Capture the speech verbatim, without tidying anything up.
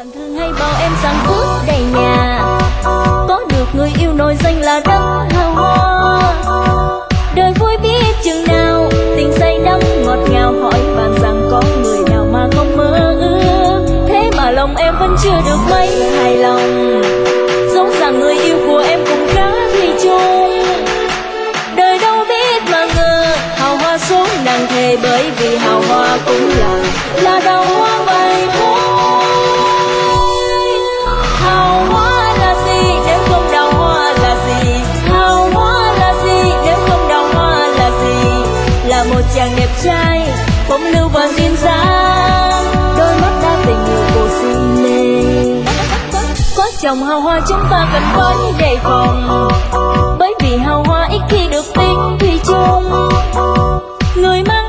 bạn thường hay bảo em rằng phước đầy nhà, có được người yêu nổi danh là đấng hào hoa. Đời vui biết chừng nào, tình say đắm ngọt ngào, hỏi bạn rằng có người nào mà không mơ ước. Thế mà lòng em vẫn chưa được mấy hài lòng, dẫu rằng người yêu của em cũng khá thủy chung. Đời đâu biết mà ngờ, hào hoa xuống nàng thề, bởi vì hào hoa cũng là là đào hoa vậy thôi. Hào hoa là gì nếu không đào hoa là gì? Hào hoa là gì nếu không đào hoa là gì? Là một chàng đẹp trai phong lưu và duyên dáng, đôi mắt đã tình yêu cô si mê. Có chồng hào hoa chúng ta cần phải đề phòng, bởi vì hào hoa ít khi được tính thủy chung. Người mà